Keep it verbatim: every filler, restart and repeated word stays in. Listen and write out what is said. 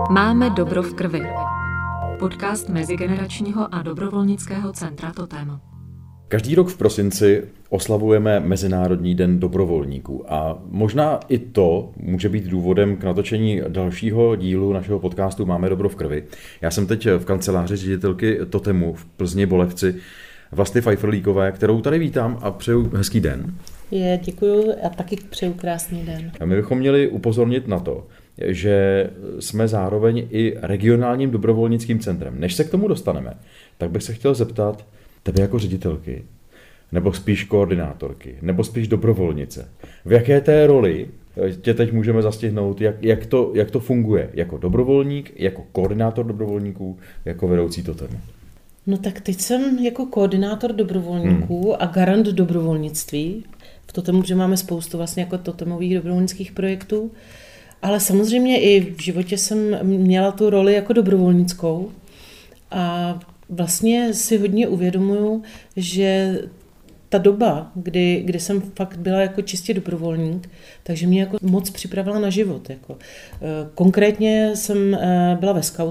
Máme dobro v krvi. Podcast mezigeneračního a dobrovolnického centra Totem. Každý rok v prosinci oslavujeme Mezinárodní den dobrovolníků a možná i to může být důvodem k natočení dalšího dílu našeho podcastu Máme dobro v krvi. Já jsem teď v kanceláři ředitelky Totemu v Plzni Bolevci Vlasty Pfeifferlíkové, kterou tady vítám a přeju hezký den. Je, děkuju a taky přeju krásný den. A my bychom měli upozornit na to, že jsme zároveň i regionálním dobrovolnickým centrem. Než se k tomu dostaneme, tak bych se chtěl zeptat tebe jako ředitelky, nebo spíš koordinátorky, nebo spíš dobrovolnice. V jaké té roli tě teď můžeme zastihnout, jak, jak, to, jak to funguje jako dobrovolník, jako koordinátor dobrovolníků, jako vedoucí Totemu? No tak teď jsem jako koordinátor dobrovolníků hmm. a garant dobrovolnictví. V Totemu, že máme spoustu vlastně jako totemových dobrovolnických projektů, ale samozřejmě i v životě jsem měla tu roli jako dobrovolnickou a vlastně si hodně uvědomuju, že ta doba, kdy, kdy jsem fakt byla jako čistě dobrovolník, takže mě jako moc připravila na život. Jako. Konkrétně jsem byla ve skautu.